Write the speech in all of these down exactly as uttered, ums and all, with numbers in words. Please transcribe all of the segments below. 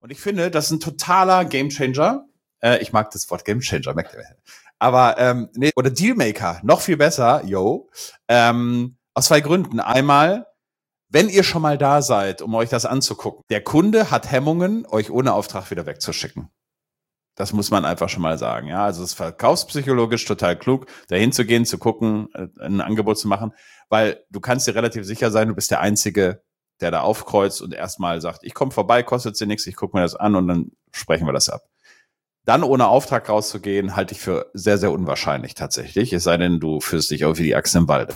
Und ich finde, das ist ein totaler Gamechanger. Äh, ich mag das Wort Gamechanger, merkt ihr. Aber, ähm, nee, oder Dealmaker, noch viel besser, yo. Ähm, aus zwei Gründen. Einmal, wenn ihr schon mal da seid, um euch das anzugucken, der Kunde hat Hemmungen, euch ohne Auftrag wieder wegzuschicken. Das muss man einfach schon mal sagen. Ja, also es ist verkaufspsychologisch total klug, dahin zu gehen, zu gucken, ein Angebot zu machen, weil du kannst dir relativ sicher sein, du bist der Einzige, der da aufkreuzt und erstmal sagt, ich komme vorbei, kostet dir nichts, ich gucke mir das an und dann sprechen wir das ab. Dann ohne Auftrag rauszugehen, halte ich für sehr, sehr unwahrscheinlich tatsächlich, es sei denn, du führst dich auch wie die Axt im Walde.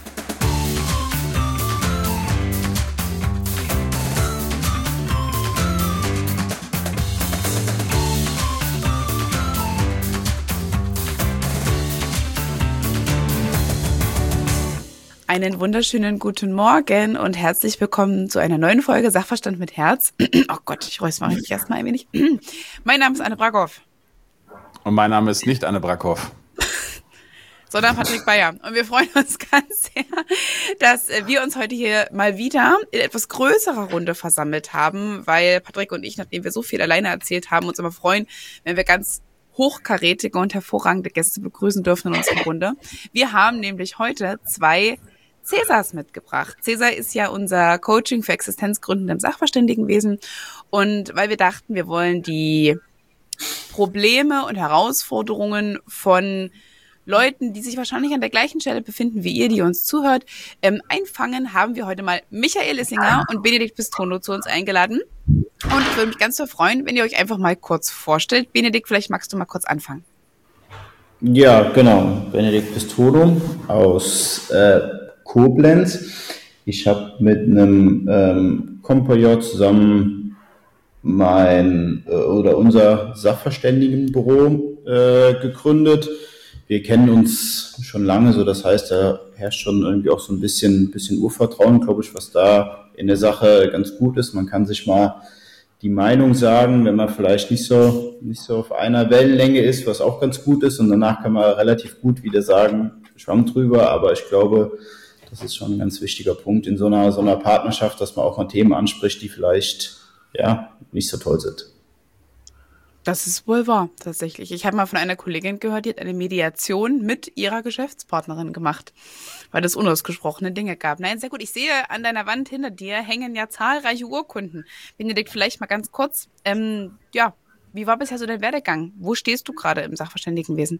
Einen wunderschönen guten Morgen und herzlich willkommen zu einer neuen Folge Sachverstand mit Herz. Oh Gott, ich räusper mich erstmal ein wenig. Mein Name ist Anne Brackhoff. Und mein Name ist nicht Anne Brackhoff. Sondern Patrick Bayer. Und wir freuen uns ganz sehr, dass wir uns heute hier mal wieder in etwas größerer Runde versammelt haben, weil Patrick und ich, nachdem wir so viel alleine erzählt haben, uns immer freuen, wenn wir ganz hochkarätige und hervorragende Gäste begrüßen dürfen in unserer Runde. Wir haben nämlich heute zwei Cäsars mitgebracht. Cäsar ist ja unser Coaching für Existenzgründen im Sachverständigenwesen. Und weil wir dachten, wir wollen die Probleme und Herausforderungen von Leuten, die sich wahrscheinlich an der gleichen Stelle befinden wie ihr, die uns zuhört, ähm, einfangen, haben wir heute mal Michael Issinger und Benedikt Pistrono zu uns eingeladen. Und ich würde mich ganz so freuen, wenn ihr euch einfach mal kurz vorstellt. Benedikt, vielleicht magst du mal kurz anfangen. Ja, genau. Benedikt Pistrono aus äh, Koblenz. Ich habe mit einem ähm, Kompagnon zusammen mein äh, oder unser Sachverständigenbüro äh, gegründet. Wir kennen uns schon lange, so das heißt, da herrscht schon irgendwie auch so ein bisschen, bisschen Urvertrauen, glaube ich, was da in der Sache ganz gut ist. Man kann sich mal die Meinung sagen, wenn man vielleicht nicht so, nicht so auf einer Wellenlänge ist, was auch ganz gut ist. Und danach kann man relativ gut wieder sagen, schwamm drüber. Aber ich glaube, das ist schon ein ganz wichtiger Punkt in so einer, so einer Partnerschaft, dass man auch mal Themen anspricht, die vielleicht, ja, nicht so toll sind. Das ist wohl wahr, tatsächlich. Ich habe mal von einer Kollegin gehört, die hat eine Mediation mit ihrer Geschäftspartnerin gemacht, weil es unausgesprochene Dinge gab. Nein, sehr gut. Ich sehe, an deiner Wand hinter dir hängen ja zahlreiche Urkunden. Benedikt, vielleicht mal ganz kurz, ähm, ja, wie war bisher so dein Werdegang? Wo stehst du gerade im Sachverständigenwesen?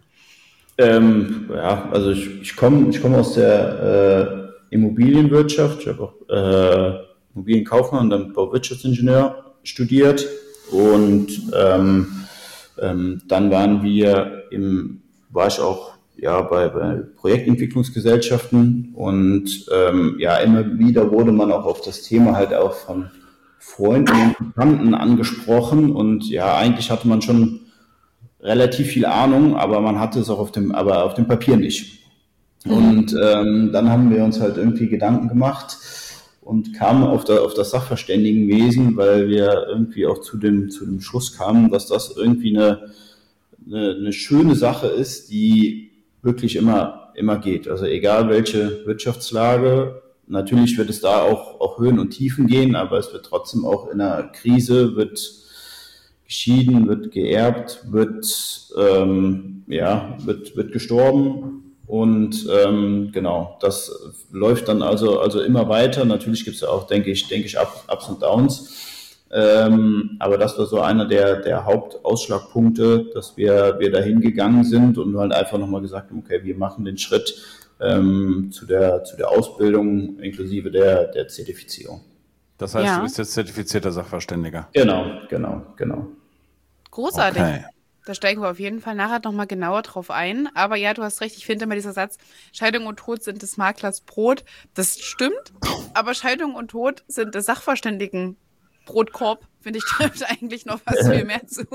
Ähm, ja, also ich, ich komme ich komm aus der äh, Immobilienwirtschaft. Ich habe auch äh, Immobilienkaufmann und dann Bauwirtschaftsingenieur studiert. Und ähm, ähm, dann waren wir im, war ich auch ja bei, bei Projektentwicklungsgesellschaften und ähm, ja immer wieder wurde man auch auf das Thema halt auch von Freunden und Bekannten angesprochen und ja eigentlich hatte man schon relativ viel Ahnung, aber man hatte es auch auf dem, aber auf dem Papier nicht. Mhm. Und ähm, dann haben wir uns halt irgendwie Gedanken gemacht und kamen auf, der, auf das Sachverständigenwesen, weil wir irgendwie auch zu dem, zu dem Schluss kamen, dass das irgendwie eine, eine, eine schöne Sache ist, die wirklich immer, immer geht. Also egal welche Wirtschaftslage, natürlich wird es da auch, auch Höhen und Tiefen gehen, aber es wird trotzdem auch in einer Krise, wird geschieden, wird geerbt, wird, ähm, ja, wird, wird gestorben. Und ähm, genau, das läuft dann also also immer weiter. Natürlich gibt es ja auch, denke ich, denke ich, Ups und Downs. Ähm, aber das war so einer der der Hauptausschlagpunkte, dass wir wir dahin gegangen sind und halt einfach nochmal gesagt haben, okay, wir machen den Schritt ähm, zu der zu der Ausbildung inklusive der der Zertifizierung. Das heißt, Ja. Du bist jetzt zertifizierter Sachverständiger. Genau, genau, genau. Großartig. Okay. Da steigen wir auf jeden Fall nachher nochmal genauer drauf ein. Aber ja, du hast recht, ich finde immer dieser Satz, Scheidung und Tod sind des Maklers Brot. Das stimmt, aber Scheidung und Tod sind des Sachverständigen Brotkorb, finde ich, trifft eigentlich noch was viel mehr zu.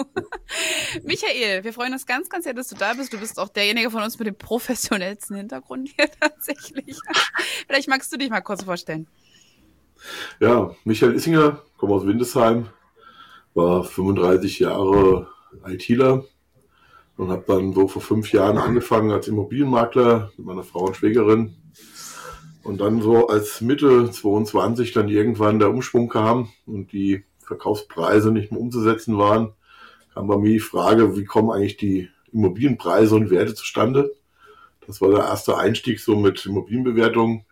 Michael, wir freuen uns ganz, ganz sehr, dass du da bist. Du bist auch derjenige von uns mit dem professionellsten Hintergrund hier tatsächlich. Vielleicht magst du dich mal kurz vorstellen. Ja, Michael Issinger, komme aus Windesheim, war fünfunddreißig Jahre ITler und habe dann so vor fünf Jahren angefangen als Immobilienmakler mit meiner Frau und Schwägerin. Und dann so als Mitte zweiundzwanzig dann irgendwann der Umschwung kam und die Verkaufspreise nicht mehr umzusetzen waren, kam bei mir die Frage, wie kommen eigentlich die Immobilienpreise und Werte zustande? Das war der erste Einstieg so mit Immobilienbewertung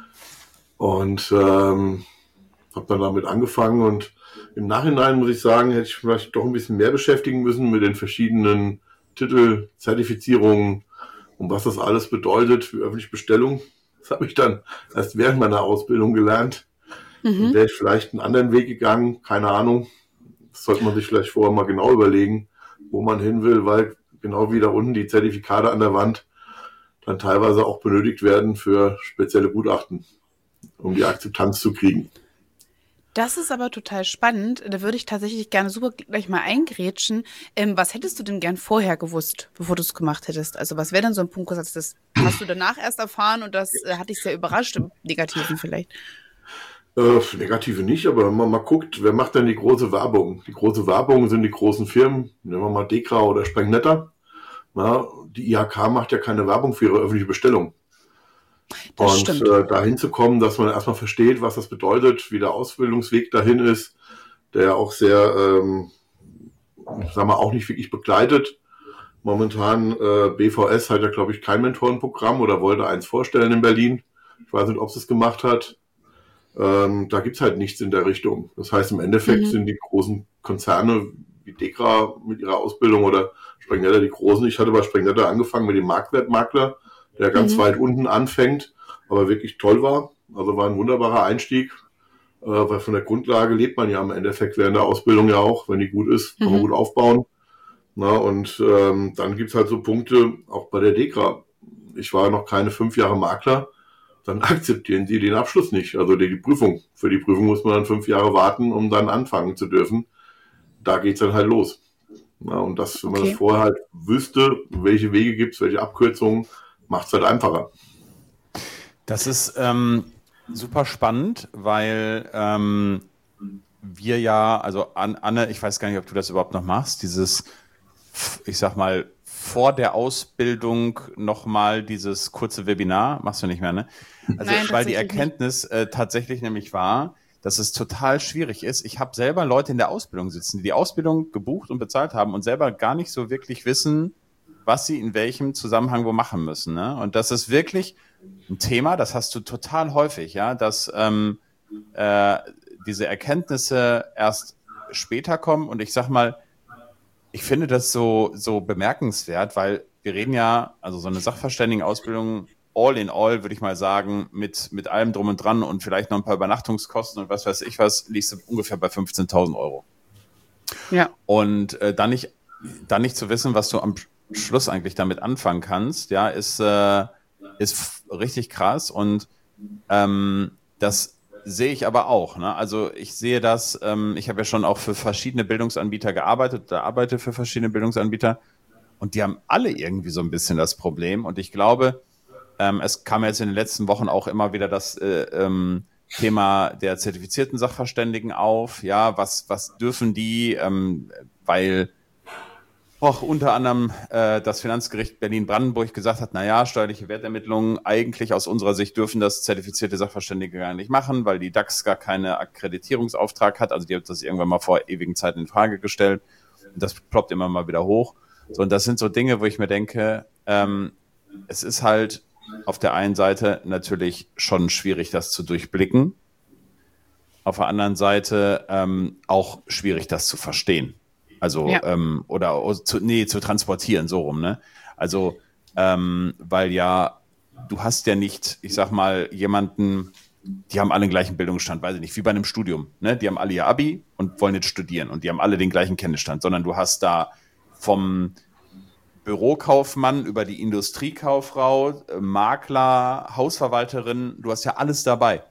und ähm, habe dann damit angefangen und im Nachhinein muss ich sagen, hätte ich vielleicht doch ein bisschen mehr beschäftigen müssen mit den verschiedenen Titel, Zertifizierungen und was das alles bedeutet für öffentliche Bestellung. Das habe ich dann erst während meiner Ausbildung gelernt. Mhm. Wäre ich vielleicht einen anderen Weg gegangen, keine Ahnung. Das sollte man sich vielleicht vorher mal genau überlegen, wo man hin will, weil genau wie da unten die Zertifikate an der Wand dann teilweise auch benötigt werden für spezielle Gutachten, um die Akzeptanz zu kriegen. Das ist aber total spannend. Da würde ich tatsächlich gerne super gleich mal eingrätschen. Ähm, was hättest du denn gern vorher gewusst, bevor du es gemacht hättest? Also was wäre denn so ein Punkt, das hast du danach erst erfahren und das äh, hat dich sehr überrascht, im Negativen vielleicht? Äh, Negative nicht, aber wenn man mal guckt, wer macht denn die große Werbung? Die große Werbung sind die großen Firmen, nehmen wir mal Dekra oder Sprengnetter. Na, die I H K macht ja keine Werbung für ihre öffentliche Bestellung. Das und äh, dahin zu kommen, dass man erstmal versteht, was das bedeutet, wie der Ausbildungsweg dahin ist, der auch sehr, ähm, sagen wir, auch nicht wirklich begleitet. Momentan äh, B V S hat ja, glaube ich, kein Mentorenprogramm oder wollte eins vorstellen in Berlin. Ich weiß nicht, ob es das gemacht hat. Ähm, da gibt's halt nichts in der Richtung. Das heißt, im Endeffekt mhm. sind die großen Konzerne wie Dekra mit ihrer Ausbildung oder Sprengnetter die großen. Ich hatte bei Sprengnetter angefangen mit dem Marktwertmakler, der ganz mhm. weit unten anfängt, aber wirklich toll war. Also war ein wunderbarer Einstieg, äh, weil von der Grundlage lebt man ja im Endeffekt während der Ausbildung ja auch. Wenn die gut ist, kann mhm. man gut aufbauen. Na, und ähm, dann gibt's halt so Punkte, auch bei der Dekra. Ich war noch keine fünf Jahre Makler, dann akzeptieren die den Abschluss nicht, also die, die Prüfung. Für die Prüfung muss man dann fünf Jahre warten, um dann anfangen zu dürfen. Da geht's dann halt los. Na, und das, wenn okay. man das vorher halt wüsste, welche Wege gibt's, welche Abkürzungen, macht es halt einfacher. Das ist ähm, super spannend, weil ähm, wir ja, also Anne, ich weiß gar nicht, ob du das überhaupt noch machst, dieses, ich sag mal, vor der Ausbildung nochmal dieses kurze Webinar, machst du nicht mehr, ne? Also Nein, weil die Erkenntnis äh, tatsächlich nämlich war, dass es total schwierig ist. Ich habe selber Leute in der Ausbildung sitzen, die die Ausbildung gebucht und bezahlt haben und selber gar nicht so wirklich wissen, was sie in welchem Zusammenhang wo machen müssen. Ne? Und das ist wirklich ein Thema, das hast du total häufig, ja, dass ähm, äh, diese Erkenntnisse erst später kommen. Und ich sag mal, ich finde das so, so bemerkenswert, weil wir reden ja, also so eine Sachverständigenausbildung, all in all, würde ich mal sagen, mit, mit allem drum und dran und vielleicht noch ein paar Übernachtungskosten und was weiß ich was, liegst du ungefähr bei fünfzehntausend Euro. Ja. Und äh, dann nicht, dann nicht zu wissen, was du am Schluss eigentlich damit anfangen kannst, ja, ist, äh, ist richtig krass und ähm, das sehe ich aber auch. Ne? Also ich sehe das, ähm, ich habe ja schon auch für verschiedene Bildungsanbieter gearbeitet, da arbeite für verschiedene Bildungsanbieter und die haben alle irgendwie so ein bisschen das Problem und ich glaube, ähm, es kam jetzt in den letzten Wochen auch immer wieder das äh, ähm, Thema der zertifizierten Sachverständigen auf, ja, was, was dürfen die, ähm, weil auch unter anderem äh, das Finanzgericht Berlin-Brandenburg gesagt hat, naja, steuerliche Wertermittlungen eigentlich aus unserer Sicht dürfen das zertifizierte Sachverständige gar nicht machen, weil die DAX gar keine Akkreditierungsauftrag hat. Also die hat das irgendwann mal vor ewigen Zeiten in Frage gestellt. Und das ploppt immer mal wieder hoch. So, und das sind so Dinge, wo ich mir denke, ähm, es ist halt auf der einen Seite natürlich schon schwierig, das zu durchblicken. Auf der anderen Seite ähm, auch schwierig, das zu verstehen. Also, ja. ähm, oder zu, nee, zu transportieren, so rum, ne? Also, ähm, weil ja, du hast ja nicht, ich sag mal, jemanden, die haben alle den gleichen Bildungsstand, weiß ich nicht, wie bei einem Studium, ne? Die haben alle ihr Abi und wollen jetzt studieren und die haben alle den gleichen Kenntnisstand, sondern du hast da vom Bürokaufmann über die Industriekauffrau, Makler, Hausverwalterin, du hast ja alles dabei.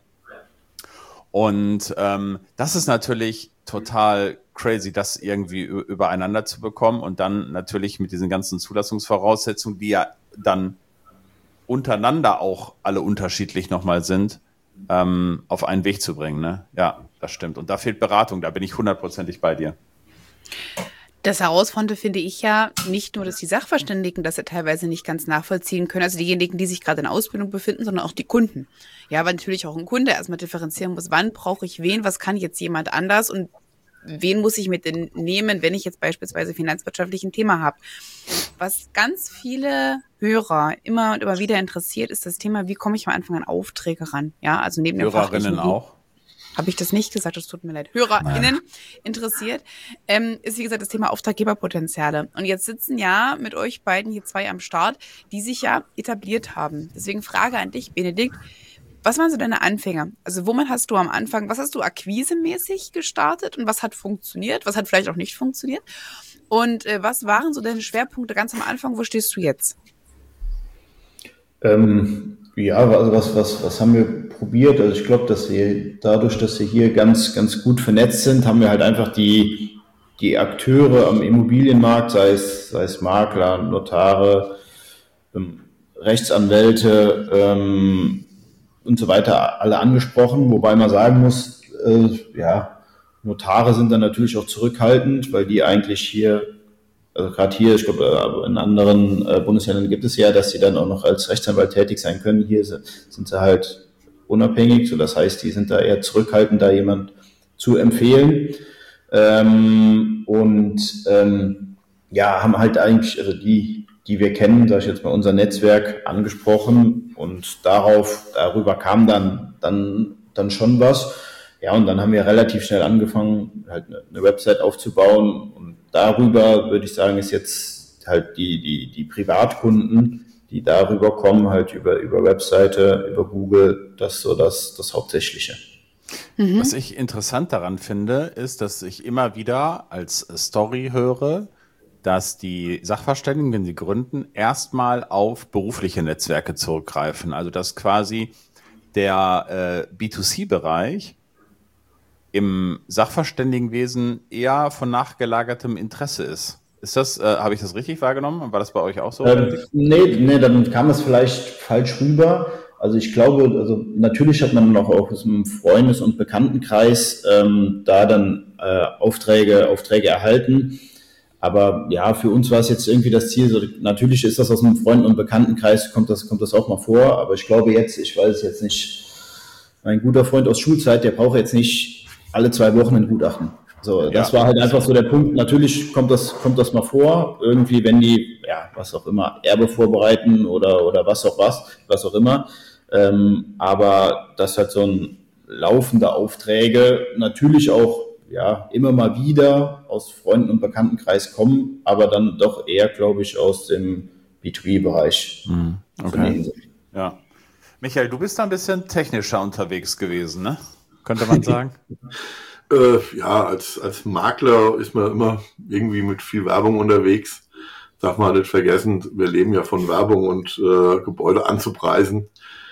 Und ähm, das ist natürlich total crazy, das irgendwie übereinander zu bekommen und dann natürlich mit diesen ganzen Zulassungsvoraussetzungen, die ja dann untereinander auch alle unterschiedlich nochmal sind, ähm, auf einen Weg zu bringen. Ne? Ja, das stimmt. Und da fehlt Beratung, da bin ich hundertprozentig bei dir. Das Herausfordernde finde ich ja nicht nur, dass die Sachverständigen das ja teilweise nicht ganz nachvollziehen können, also diejenigen, die sich gerade in Ausbildung befinden, sondern auch die Kunden. Ja, weil natürlich auch ein Kunde erstmal differenzieren muss, wann brauche ich wen, was kann jetzt jemand anders und wen muss ich mit denn nehmen, wenn ich jetzt beispielsweise finanzwirtschaftlich ein Thema habe. Was ganz viele Hörer immer und immer wieder interessiert, ist das Thema, wie komme ich am Anfang an Aufträge ran? Ja, also neben dem Hörerinnen auch. Habe ich das nicht gesagt, das tut mir leid. HörerInnen interessiert, ähm, ist wie gesagt das Thema Auftraggeberpotenziale. Und jetzt sitzen ja mit euch beiden hier zwei am Start, die sich ja etabliert haben. Deswegen Frage an dich, Benedikt. Was waren so deine Anfänge? Also womit hast du am Anfang, was hast du akquisemäßig gestartet und was hat funktioniert? Was hat vielleicht auch nicht funktioniert? Und äh, was waren so deine Schwerpunkte ganz am Anfang? Wo stehst du jetzt? Ähm, ja, also was, was, was haben wir probiert? Also ich glaube, dass wir dadurch, dass wir hier ganz, ganz gut vernetzt sind, haben wir halt einfach die, die Akteure am Immobilienmarkt, sei es, sei es Makler, Notare, ähm, Rechtsanwälte ähm, und so weiter alle angesprochen, wobei man sagen muss, äh, ja, Notare sind dann natürlich auch zurückhaltend, weil die eigentlich hier, also gerade hier, ich glaube, in anderen äh, Bundesländern gibt es ja, dass sie dann auch noch als Rechtsanwalt tätig sein können. Hier sind, sind sie halt unabhängig, so das heißt, die sind da eher zurückhaltend, da jemand zu empfehlen. Ähm, und ähm, ja, haben halt eigentlich, also die, die wir kennen, sage ich jetzt mal, unser Netzwerk angesprochen und darauf, darüber kam dann, dann, dann schon was. Ja, und dann haben wir relativ schnell angefangen, halt eine, eine Website aufzubauen und darüber würde ich sagen, ist jetzt halt die, die, die Privatkunden, die darüber kommen, halt über, über Webseite, über Google, das ist so das, das Hauptsächliche. Mhm. Was ich interessant daran finde, ist, dass ich immer wieder als Story höre, dass die Sachverständigen, wenn sie gründen, erstmal auf berufliche Netzwerke zurückgreifen. Also dass quasi der äh, B zwei C-Bereich im Sachverständigenwesen eher von nachgelagertem Interesse ist. Ist das, äh, habe ich das richtig wahrgenommen? War das bei euch auch so? Ähm, nee, nee, dann kam es vielleicht falsch rüber. Also ich glaube, also natürlich hat man noch auch aus dem Freundes- und Bekanntenkreis ähm, da dann äh, Aufträge, Aufträge erhalten. Aber ja, für uns war es jetzt irgendwie das Ziel, so, natürlich ist das aus dem Freunde- und Bekanntenkreis, kommt das, kommt das auch mal vor. Aber ich glaube jetzt, ich weiß es jetzt nicht, mein guter Freund aus Schulzeit, der braucht jetzt nicht alle zwei Wochen ein Gutachten. So, das ja, war halt einfach so der Punkt. Natürlich kommt das, kommt das mal vor, irgendwie, wenn die, ja, was auch immer, Erbe vorbereiten oder, oder was auch was, was auch immer. Ähm, aber das hat so ein laufender Aufträge, natürlich auch, ja, immer mal wieder aus Freunden- und Bekanntenkreis kommen, aber dann doch eher, glaube ich, aus dem B zwei B-Bereich. Mhm. Okay. Ja. Michael, du bist da ein bisschen technischer unterwegs gewesen, ne? Könnte man sagen? äh, ja, als, als Makler ist man immer irgendwie mit viel Werbung unterwegs. Darf man nicht vergessen, wir leben ja von Werbung und äh, Gebäude anzupreisen.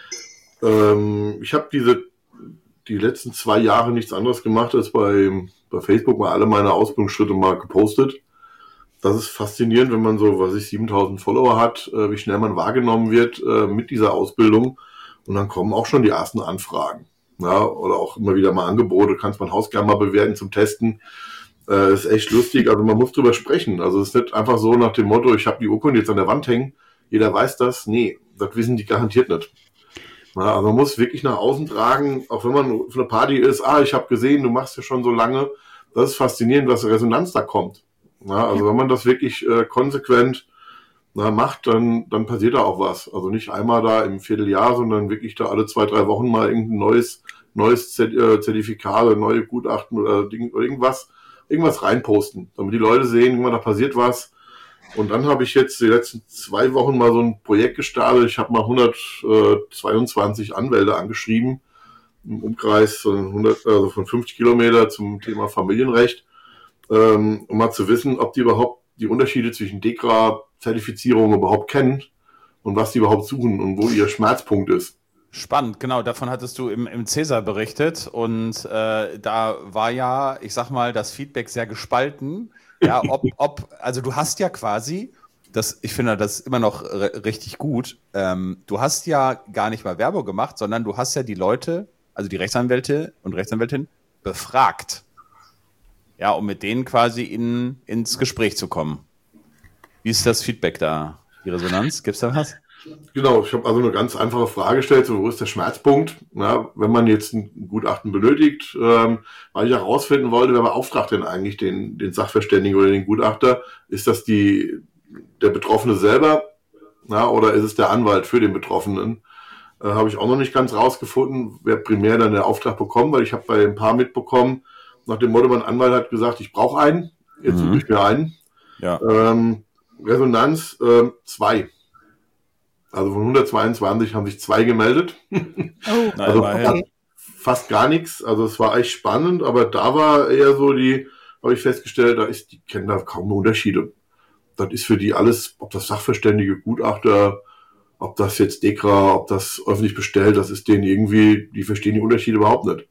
Ähm, ich habe diese die letzten zwei Jahre nichts anderes gemacht, als bei, bei Facebook mal alle meine Ausbildungsschritte mal gepostet. Das ist faszinierend, wenn man so, was ich, siebentausend Follower hat, äh, wie schnell man wahrgenommen wird äh, mit dieser Ausbildung. Und dann kommen auch schon die ersten Anfragen. Ja, oder auch immer wieder mal Angebote, kannst mein Haus gerne mal bewerten zum Testen. Äh, ist echt lustig, also man muss drüber sprechen. Also es ist nicht einfach so nach dem Motto, ich habe die Urkunde jetzt an der Wand hängen, jeder weiß das. Nee, das wissen die garantiert nicht. Ja, also man muss wirklich nach außen tragen, auch wenn man auf einer Party ist, ah, ich habe gesehen, du machst ja schon so lange. Das ist faszinierend, was Resonanz da kommt. Ja, also wenn man das wirklich äh, konsequent na, macht, dann, dann passiert da auch was. Also nicht einmal da im Vierteljahr, sondern wirklich da alle zwei, drei Wochen mal irgendein neues, neues Zertifikat oder neue Gutachten oder, Ding, oder irgendwas, irgendwas reinposten, damit die Leute sehen, immer da passiert was. Und dann habe ich jetzt die letzten zwei Wochen mal so ein Projekt gestartet. Ich habe mal hundertzweiundzwanzig Anwälte angeschrieben, im Umkreis von, hundert, also von fünfzig Kilometer zum Thema Familienrecht, ähm, um mal zu wissen, ob die überhaupt die Unterschiede zwischen DEKRA-Zertifizierung überhaupt kennen und was die überhaupt suchen und wo ihr Schmerzpunkt ist. Spannend, genau, davon hattest du im, im Cäsar berichtet und äh, da war ja, ich sag mal, das Feedback sehr gespalten. Ja, ob, ob, also du hast ja quasi, das, ich finde das immer noch r- richtig gut, ähm, du hast ja gar nicht mal Werbung gemacht, sondern du hast ja die Leute, also die Rechtsanwälte und Rechtsanwältinnen befragt. Ja, um mit denen quasi in, ins Gespräch zu kommen. Wie ist das Feedback da? Die Resonanz? Gibt's da was? Genau, ich habe also eine ganz einfache Frage gestellt, so, wo ist der Schmerzpunkt? Ja, wenn man jetzt ein Gutachten benötigt, ähm, weil ich herausfinden wollte, wer beauftragt denn eigentlich den, den Sachverständigen oder den Gutachter? Ist das die, der Betroffene selber, ja, oder ist es der Anwalt für den Betroffenen? Äh, habe ich auch noch nicht ganz rausgefunden, wer primär dann den Auftrag bekommt, weil ich habe bei ein paar mitbekommen, nach dem Motto, mein Anwalt hat gesagt, ich brauche einen, jetzt suche ich mir einen. Ja. Ähm, Resonanz äh, zwei. Also von hundertzweiundzwanzig haben sich zwei gemeldet. Oh, Also Nein, fast, fast gar nichts. Also es war echt spannend, aber da war eher so die, habe ich festgestellt, da ist, die kennen da kaum Unterschiede. Das ist für die alles, ob das Sachverständige, Gutachter, ob das jetzt Dekra, ob das öffentlich bestellt, das ist denen irgendwie, die verstehen die Unterschiede überhaupt nicht.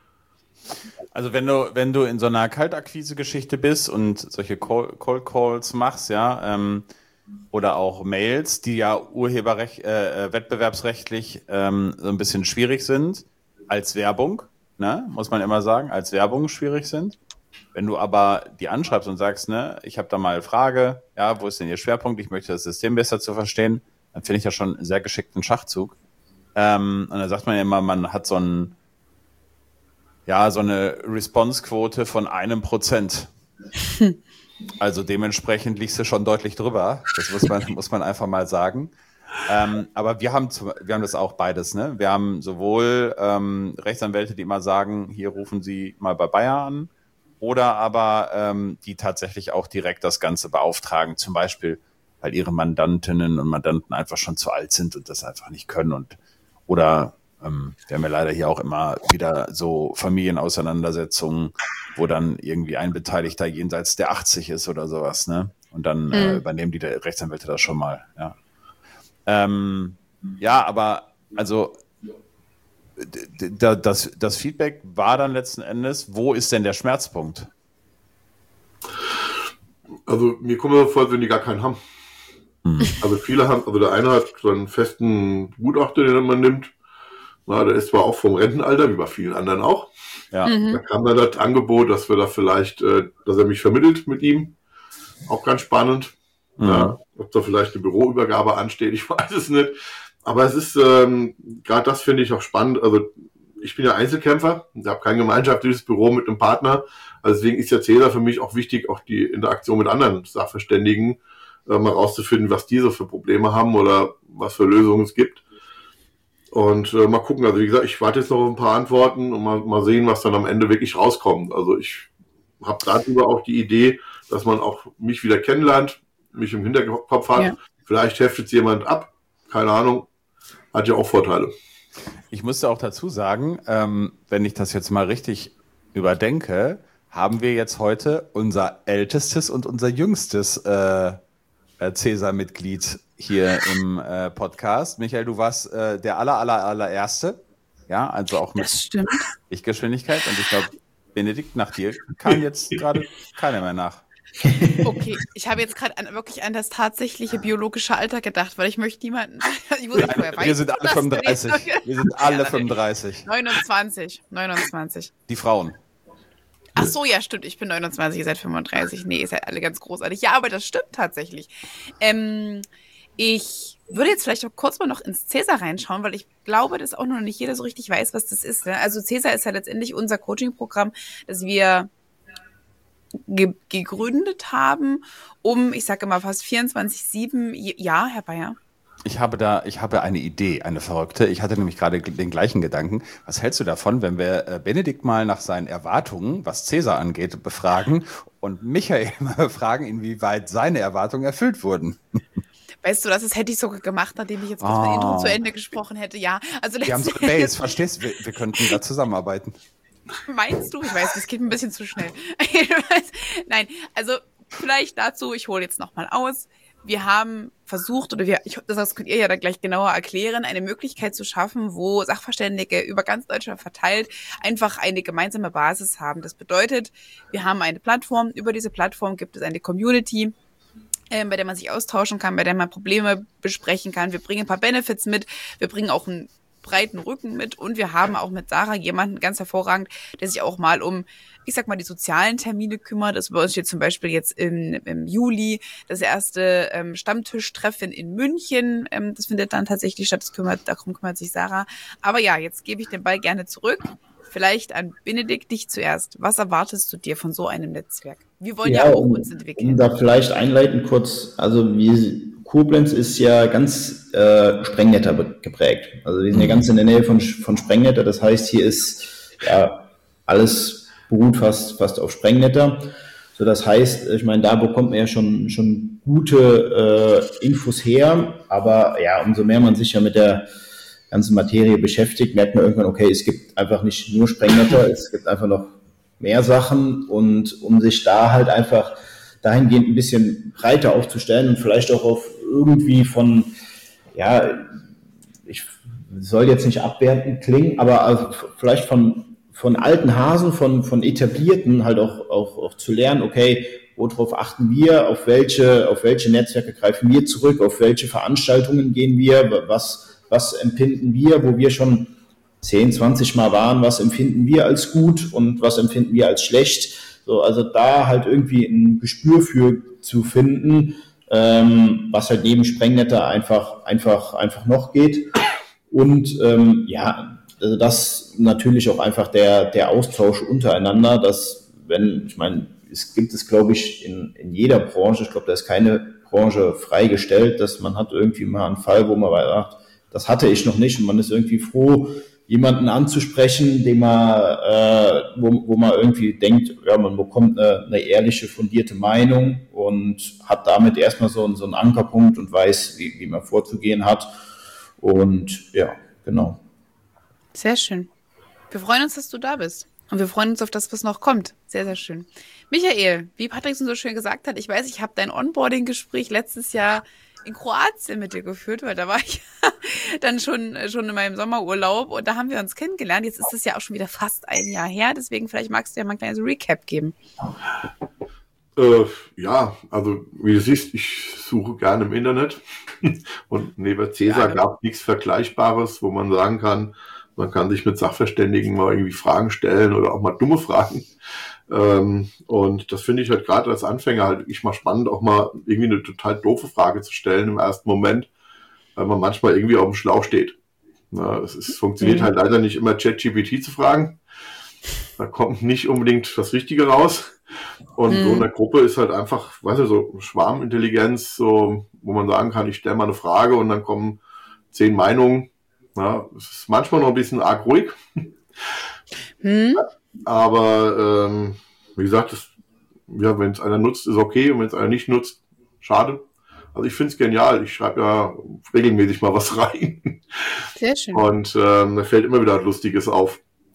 Also wenn du, wenn du in so einer Kaltakquise-Geschichte bist und solche Call- Cold Calls machst, ja, ähm, oder auch Mails, die ja urheberrecht, äh, wettbewerbsrechtlich ähm, so ein bisschen schwierig sind, als Werbung, ne, muss man immer sagen, als Werbung schwierig sind. Wenn du aber die anschreibst und sagst, ne, ich habe da mal eine Frage, ja, wo ist denn Ihr Schwerpunkt, ich möchte das System besser zu verstehen, dann finde ich das schon einen sehr geschickten Schachzug. Ähm, und dann sagt man ja immer, man hat so ein ja, so eine Response-Quote von einem Prozent. Also dementsprechend liegst du schon deutlich drüber. Das muss man, muss man einfach mal sagen. Ähm, aber wir haben, zu, wir haben das auch beides, ne? Wir haben sowohl ähm, Rechtsanwälte, die immer sagen, hier rufen Sie mal bei Bayer an, oder aber ähm, die tatsächlich auch direkt das Ganze beauftragen. Zum Beispiel, weil ihre Mandantinnen und Mandanten einfach schon zu alt sind und das einfach nicht können. Und oder ähm, wir haben ja leider hier auch immer wieder so Familienauseinandersetzungen, wo dann irgendwie ein Beteiligter jenseits der achtzig ist oder sowas, ne? Und dann mhm. äh, übernehmen die der Rechtsanwälte das schon mal, ja. Ähm, ja, aber also d- d- das, das Feedback war dann letzten Endes, wo ist denn der Schmerzpunkt? Also mir kommt es vor, als wenn die gar keinen haben. Hm. Also viele haben, also der eine hat so einen festen Gutachter, den man nimmt. Na, der ist zwar auch vom Rentenalter, wie bei vielen anderen auch. Ja. Mhm. Da kam dann das Angebot, dass wir da vielleicht, äh, dass er mich vermittelt mit ihm. Auch ganz spannend. Mhm. Ja, ob da vielleicht eine Büroübergabe ansteht, ich weiß es nicht. Aber es ist, ähm, gerade das finde ich auch spannend. Also ich bin ja Einzelkämpfer, ich habe kein gemeinschaftliches Büro mit einem Partner. Also deswegen ist ja Cäsar für mich auch wichtig, auch die Interaktion mit anderen Sachverständigen, äh, mal rauszufinden, was diese für Probleme haben oder was für Lösungen es gibt. Und äh, mal gucken, also wie gesagt, ich warte jetzt noch auf ein paar Antworten und mal, mal sehen, was dann am Ende wirklich rauskommt. Also ich habe darüber auch die Idee, dass man auch mich wieder kennenlernt, mich im Hinterkopf hat. Ja. Vielleicht heftet es jemand ab, keine Ahnung, hat ja auch Vorteile. Ich musste auch dazu sagen, ähm, wenn ich das jetzt mal richtig überdenke, haben wir jetzt heute unser ältestes und unser jüngstes äh, Cäsar-Mitglied hier im äh, Podcast. Michael, du warst äh, der aller, aller, allererste. Ja, also auch mit Lichtgeschwindigkeit. Und ich glaube, Benedikt, nach dir kam jetzt gerade keiner mehr nach. Okay, ich habe jetzt gerade an, wirklich an das tatsächliche biologische Alter gedacht, weil ich möchte niemanden... Ich wusste Nein, vorher, wir sind alle fünfunddreißig. Wir sind alle ja, fünfunddreißig. neunundzwanzig. neunundzwanzig. Die Frauen. Ach so, ja, stimmt. Ich bin neunundzwanzig, ihr seid fünfunddreißig. Nee, ihr seid alle ganz großartig. Ja, aber das stimmt tatsächlich. Ähm, ich würde jetzt vielleicht auch kurz mal noch ins Cäsar reinschauen, weil ich glaube, dass auch noch nicht jeder so richtig weiß, was das ist. Ne? Also Cäsar ist ja letztendlich unser Coaching-Programm, das wir ge- gegründet haben, um, ich sage immer fast vierundzwanzig sieben, ja, Herr Bayer? Ich habe da, ich habe eine Idee, eine verrückte. Ich hatte nämlich gerade den gleichen Gedanken. Was hältst du davon, wenn wir äh, Benedikt mal nach seinen Erwartungen, was Cäsar angeht, befragen und Michael mal befragen, inwieweit seine Erwartungen erfüllt wurden? Weißt du, das ist, hätte ich sogar gemacht, nachdem ich jetzt kurz oh. mein Intro zu Ende gesprochen hätte. Ja, also wir haben so eine Base, verstehst du? Wir, wir könnten da zusammenarbeiten. Meinst du? Ich weiß, das geht ein bisschen zu schnell. Nein, also vielleicht dazu, ich hole jetzt nochmal aus. Wir haben versucht, oder wir, ich, das könnt ihr ja dann gleich genauer erklären, eine Möglichkeit zu schaffen, wo Sachverständige über ganz Deutschland verteilt einfach eine gemeinsame Basis haben. Das bedeutet, wir haben eine Plattform, über diese Plattform gibt es eine Community, äh, bei der man sich austauschen kann, bei der man Probleme besprechen kann. Wir bringen ein paar Benefits mit, wir bringen auch einen breiten Rücken mit und wir haben auch mit Sarah jemanden ganz hervorragend, der sich auch mal um ich sag mal, die sozialen Termine kümmert. Also bei uns steht zum Beispiel jetzt im, im Juli das erste ähm, Stammtischtreffen in München. Ähm, das findet dann tatsächlich statt. Das kümmert, darum kümmert sich Sarah. Aber ja, jetzt gebe ich den Ball gerne zurück. Vielleicht an Benedikt, dich zuerst. Was erwartest du dir von so einem Netzwerk? Wir wollen ja, ja auch um, uns entwickeln. Um da vielleicht einleiten kurz, also wir, Koblenz ist ja ganz äh, Sprengnetter geprägt. Also wir sind ja ganz in der Nähe von, von Sprengnetter. Das heißt, hier ist ja alles beruht fast, fast auf Sprengnetter. So, das heißt, ich meine, da bekommt man ja schon, schon gute äh, Infos her. Aber ja, umso mehr man sich ja mit der ganzen Materie beschäftigt, merkt man irgendwann, okay, es gibt einfach nicht nur Sprengnetter, es gibt einfach noch mehr Sachen, und um sich da halt einfach dahingehend ein bisschen breiter aufzustellen und vielleicht auch auf irgendwie von, ja, ich soll jetzt nicht abwertend klingen, aber also vielleicht von, von alten Hasen, von, von etablierten halt auch, auch, auch zu lernen, okay, worauf achten wir, auf welche, auf welche Netzwerke greifen wir zurück, auf welche Veranstaltungen gehen wir, was Was empfinden wir, wo wir schon zehn, zwanzig Mal waren, was empfinden wir als gut und was empfinden wir als schlecht? So, also da halt irgendwie ein Gespür für zu finden, ähm, was halt neben Sprengnetter einfach, einfach, einfach noch geht. Und ähm, ja, also das natürlich auch einfach der, der Austausch untereinander, dass wenn, ich meine, es gibt es, glaube ich, in, in jeder Branche, ich glaube, da ist keine Branche freigestellt, dass man hat irgendwie mal einen Fall, wo man sagt, das hatte ich noch nicht, und man ist irgendwie froh, jemanden anzusprechen, dem man, äh, wo, wo man irgendwie denkt, ja, man bekommt eine, eine ehrliche, fundierte Meinung und hat damit erstmal so, so einen Ankerpunkt und weiß, wie, wie man vorzugehen hat. Und ja, genau. Sehr schön. Wir freuen uns, dass du da bist. Und wir freuen uns auf das, was noch kommt. Sehr, sehr schön. Michael, wie Patrick so schön gesagt hat, ich weiß, ich habe dein Onboarding-Gespräch letztes Jahr in Kroatien mit dir geführt, weil da war ich dann schon, schon in meinem Sommerurlaub und da haben wir uns kennengelernt. Jetzt ist es ja auch schon wieder fast ein Jahr her, deswegen vielleicht magst du ja mal ein kleines Recap geben. Äh, ja, also wie du siehst, ich suche gerne im Internet und neben Cäsar ja, gab es nichts Vergleichbares, wo man sagen kann, man kann sich mit Sachverständigen mal irgendwie Fragen stellen oder auch mal dumme Fragen. Ähm, und das finde ich halt gerade als Anfänger halt wirklich mal spannend, auch mal irgendwie eine total doofe Frage zu stellen im ersten Moment, weil man manchmal irgendwie auf dem Schlauch steht. Na, es ist, funktioniert mhm. halt leider nicht immer ChatGPT zu fragen. Da kommt nicht unbedingt das Richtige raus. Und mhm. so in der Gruppe ist halt einfach, weißt du, so Schwarmintelligenz, so, wo man sagen kann, ich stelle mal eine Frage und dann kommen zehn Meinungen. Ja, es ist manchmal noch ein bisschen arg ruhig. Mhm. Aber ähm, wie gesagt, das, ja, wenn es einer nutzt, ist okay. Und wenn es einer nicht nutzt, schade. Also ich finde es genial. Ich schreibe ja regelmäßig mal was rein. Sehr schön. Und ähm, da fällt immer wieder was Lustiges auf.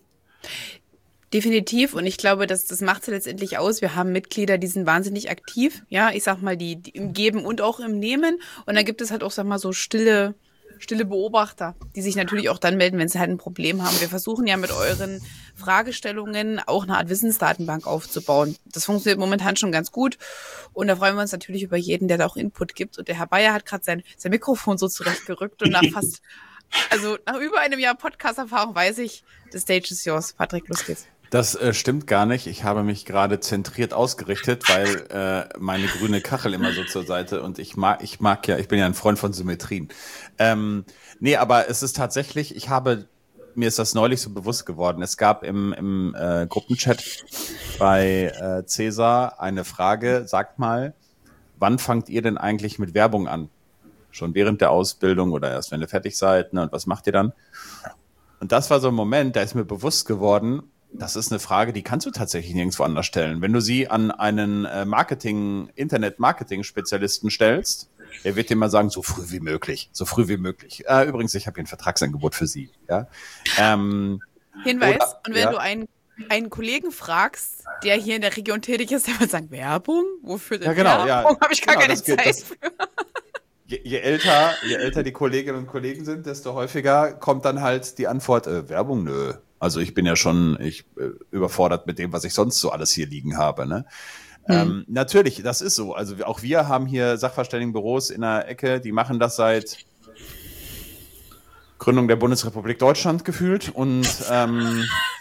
Definitiv. Und ich glaube, dass das macht es letztendlich aus. Wir haben Mitglieder, die sind wahnsinnig aktiv. Ja, ich sag mal, die, die im Geben und auch im Nehmen. Und dann gibt es halt auch, sag mal, so stille stille Beobachter, die sich natürlich auch dann melden, wenn sie halt ein Problem haben. Wir versuchen ja mit euren Fragestellungen auch eine Art Wissensdatenbank aufzubauen. Das funktioniert momentan schon ganz gut und da freuen wir uns natürlich über jeden, der da auch Input gibt. Und der Herr Bayer hat gerade sein, sein Mikrofon so zurechtgerückt und nach fast, also nach über einem Jahr Podcast-Erfahrung weiß ich, the stage is yours. Patrick, los geht's. Das äh, stimmt gar nicht. Ich habe mich gerade zentriert ausgerichtet, weil äh, meine grüne Kachel immer so zur Seite und ich mag, ich mag ja, ich bin ja ein Freund von Symmetrien. Ähm, nee, aber es ist tatsächlich, ich habe, mir ist das neulich so bewusst geworden. Es gab im, im äh, Gruppenchat bei äh, Cäsar eine Frage, sagt mal, wann fangt ihr denn eigentlich mit Werbung an? Schon während der Ausbildung oder erst wenn ihr fertig seid, ne? Und was macht ihr dann? Und das war so ein Moment, da ist mir bewusst geworden, das ist eine Frage, die kannst du tatsächlich nirgendwo anders stellen. Wenn du sie an einen äh, Marketing, Internet-Marketing-Spezialisten stellst, der wird dir mal sagen, so früh wie möglich, so früh wie möglich. Äh, übrigens, ich habe hier ein Vertragsangebot für Sie. Ja? Ähm, Hinweis, oder, und wenn ja. du einen, einen Kollegen fragst, der hier in der Region tätig ist, der wird sagen, Werbung? Wofür denn ja, genau, Werbung? Ja, habe ich gar genau, keine Zeit das, für. Je, je älter, je älter die Kolleginnen und Kollegen sind, desto häufiger kommt dann halt die Antwort, äh, Werbung, nö. Also ich bin ja schon ich äh, überfordert mit dem, was ich sonst so alles hier liegen habe. Ne? Mhm. Ähm, natürlich, das ist so. Also auch wir haben hier Sachverständigenbüros in der Ecke, die machen das seit Gründung der Bundesrepublik Deutschland gefühlt. Und ähm,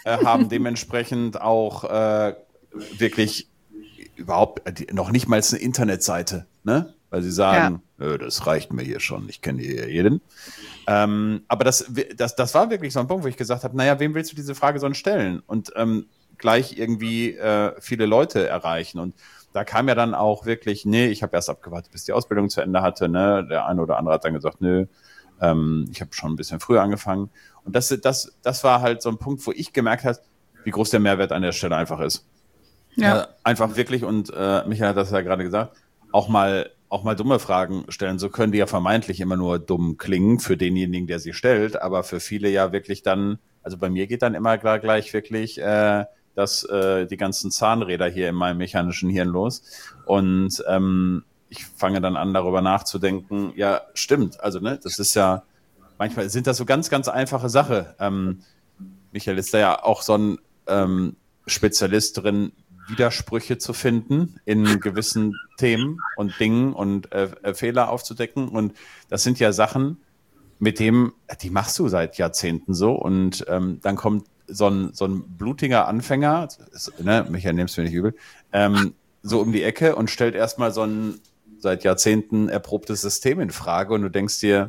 äh, haben dementsprechend auch äh, wirklich überhaupt äh, noch nicht mal eine Internetseite, ne? Weil sie sagen, ja. das reicht mir hier schon, ich kenne hier jeden. Ähm, aber das, das, das war wirklich so ein Punkt, wo ich gesagt habe, naja, wem willst du diese Frage sonst stellen? Und ähm, gleich irgendwie äh, viele Leute erreichen. Und da kam ja dann auch wirklich, nee, ich habe erst abgewartet, bis die Ausbildung zu Ende hatte. Ne? Der eine oder andere hat dann gesagt, nö, ähm, ich habe schon ein bisschen früher angefangen. Und das, das, das war halt so ein Punkt, wo ich gemerkt habe, wie groß der Mehrwert an der Stelle einfach ist. Ja. Äh, einfach wirklich, und äh, Michael hat das ja gerade gesagt, auch mal auch mal dumme Fragen stellen. So können die ja vermeintlich immer nur dumm klingen für denjenigen, der sie stellt, aber für viele ja wirklich dann, also bei mir geht dann immer gleich wirklich äh, das, äh, die ganzen Zahnräder hier in meinem mechanischen Hirn los. Und ähm, ich fange dann an, darüber nachzudenken, ja, stimmt, also ne, das ist ja, manchmal sind das so ganz, ganz einfache Sachen. Ähm, Michael ist da ja auch so ein ähm, Spezialist drin, Widersprüche zu finden in gewissen Themen und Dingen und äh, Fehler aufzudecken. Und das sind ja Sachen, mit dem, die machst du seit Jahrzehnten so. Und ähm, dann kommt so ein, so ein blutiger Anfänger, ist, ne, Michael, nimm's mir nicht übel, ähm, so um die Ecke und stellt erstmal so ein seit Jahrzehnten erprobtes System in Frage. Und du denkst dir,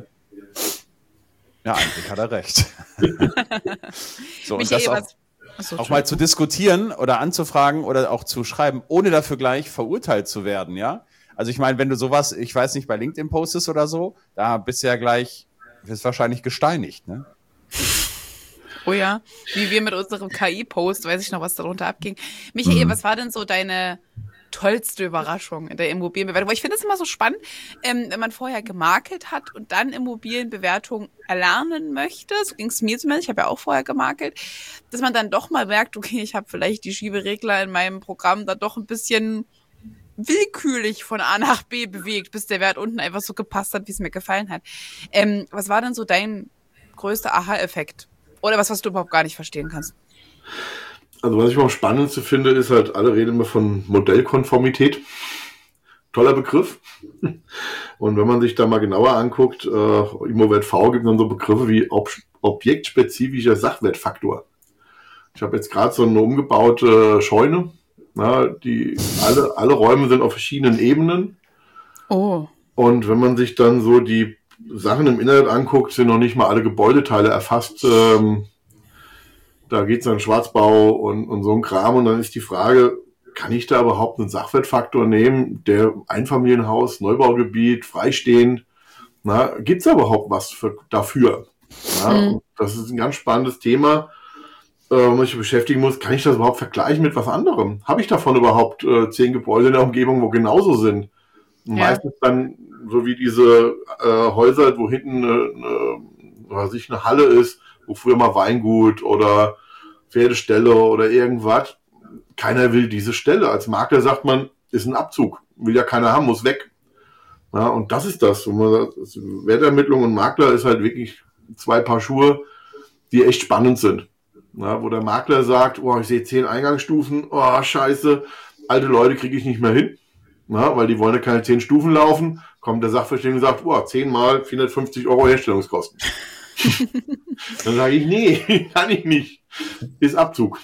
ja, eigentlich hat er recht. So, und das auch, So, auch mal zu diskutieren oder anzufragen oder auch zu schreiben, ohne dafür gleich verurteilt zu werden, ja? Also ich meine, wenn du sowas, ich weiß nicht, bei LinkedIn postest oder so, da bist du ja gleich, wirst wahrscheinlich gesteinigt, ne? Oh ja, wie wir mit unserem K I-Post, weiß ich noch, was darunter abging. Michael, mhm. was war denn so deine tollste Überraschung in der Immobilienbewertung? Weil ich finde es immer so spannend, ähm, wenn man vorher gemakelt hat und dann Immobilienbewertung erlernen möchte, so ging es mir zumindest, ich habe ja auch vorher gemakelt, dass man dann doch mal merkt, okay, ich habe vielleicht die Schieberegler in meinem Programm da doch ein bisschen willkürlich von A nach B bewegt, bis der Wert unten einfach so gepasst hat, wie es mir gefallen hat. Ähm, was war denn so dein größter Aha-Effekt? Oder was, was du überhaupt gar nicht verstehen kannst? Also was ich am spannendsten finde, ist halt, alle reden immer von Modellkonformität. Toller Begriff. Und wenn man sich da mal genauer anguckt, äh, Immowert V gibt dann so Begriffe wie ob, objektspezifischer Sachwertfaktor. Ich habe jetzt gerade so eine umgebaute Scheune. Na, die, alle, alle Räume sind auf verschiedenen Ebenen. Oh. Und wenn man sich dann so die Sachen im Internet anguckt, sind noch nicht mal alle Gebäudeteile erfasst. Ähm, Da geht es dann Schwarzbau und, und so ein Kram. Und dann ist die Frage, kann ich da überhaupt einen Sachwertfaktor nehmen, der Einfamilienhaus, Neubaugebiet, freistehend, na, gibt's da überhaupt was für, dafür? Ja, mhm. Das ist ein ganz spannendes Thema, äh, wo man sich beschäftigen muss. Kann ich das überhaupt vergleichen mit was anderem? Habe ich davon überhaupt äh, zehn Gebäude in der Umgebung, wo genauso sind? Und ja. Meistens dann, so wie diese äh, Häuser, wo hinten eine, eine, was ich, eine Halle ist, wo früher mal Weingut oder Pferdestelle oder irgendwas. Keiner will diese Stelle. Als Makler sagt man, ist ein Abzug. Will ja keiner haben, muss weg. Ja, und das ist das. Und man sagt, Wertermittlung und Makler ist halt wirklich zwei Paar Schuhe, die echt spannend sind. Ja, wo der Makler sagt, oh, ich sehe zehn Eingangsstufen, oh, scheiße, alte Leute kriege ich nicht mehr hin. Ja, weil die wollen ja keine zehn Stufen laufen. Kommt der Sachverständige und sagt, oh, zehn mal vierhundertfünfzig Euro Herstellungskosten. Dann sage ich, nee, kann ich nicht. Ist Abzug.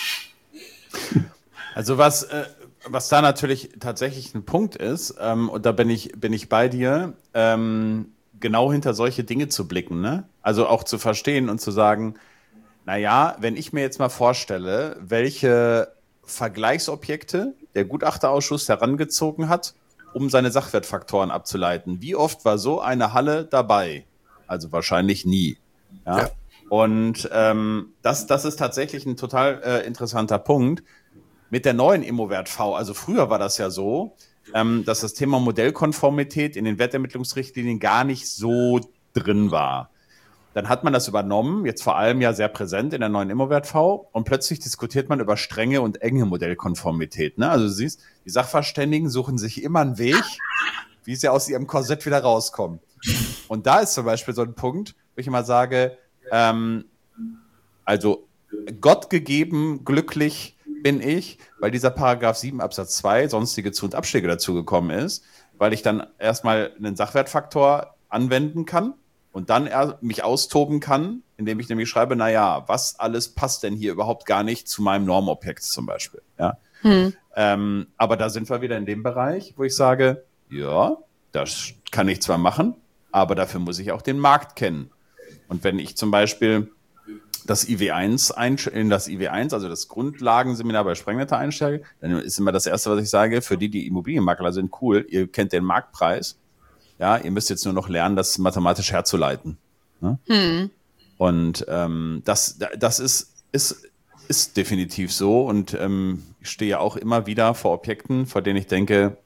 Also was, äh, was da natürlich tatsächlich ein Punkt ist, ähm, und da bin ich, bin ich bei dir, ähm, genau hinter solche Dinge zu blicken, ne? Also auch zu verstehen und zu sagen, naja, wenn ich mir jetzt mal vorstelle, welche Vergleichsobjekte der Gutachterausschuss herangezogen hat, um seine Sachwertfaktoren abzuleiten. Wie oft war so eine Halle dabei? Also wahrscheinlich nie. Ja. ja. Und ähm, das, das ist tatsächlich ein total äh, interessanter Punkt. Mit der neuen Immowert V, also früher war das ja so, ähm, dass das Thema Modellkonformität in den Wertermittlungsrichtlinien gar nicht so drin war. Dann hat man das übernommen, jetzt vor allem ja sehr präsent in der neuen Immowert V, und plötzlich diskutiert man über strenge und enge Modellkonformität. Ne? Also du siehst, die Sachverständigen suchen sich immer einen Weg, wie sie aus ihrem Korsett wieder rauskommen. Und da ist zum Beispiel so ein Punkt, wo ich immer sage, ähm, also Gott gegeben, glücklich bin ich, weil dieser Paragraph sieben Absatz zwei sonstige Zu- und Abschläge dazugekommen ist, weil ich dann erstmal einen Sachwertfaktor anwenden kann, Und dann er, mich austoben kann, indem ich nämlich schreibe, naja, was alles passt denn hier überhaupt gar nicht zu meinem Normobjekt zum Beispiel. Ja? Hm. Ähm, aber da sind wir wieder in dem Bereich, wo ich sage, ja, das kann ich zwar machen, aber dafür muss ich auch den Markt kennen. Und wenn ich zum Beispiel das I W eins einsch- in das I W eins, also das Grundlagenseminar bei Sprengnetter einsteige, dann ist immer das Erste, was ich sage, für die, die Immobilienmakler sind, cool, ihr kennt den Marktpreis, ja, ihr müsst jetzt nur noch lernen, das mathematisch herzuleiten. Ne? Hm. Und ähm, das, das ist, ist, ist definitiv so und ähm, ich stehe auch immer wieder vor Objekten, vor denen ich denke,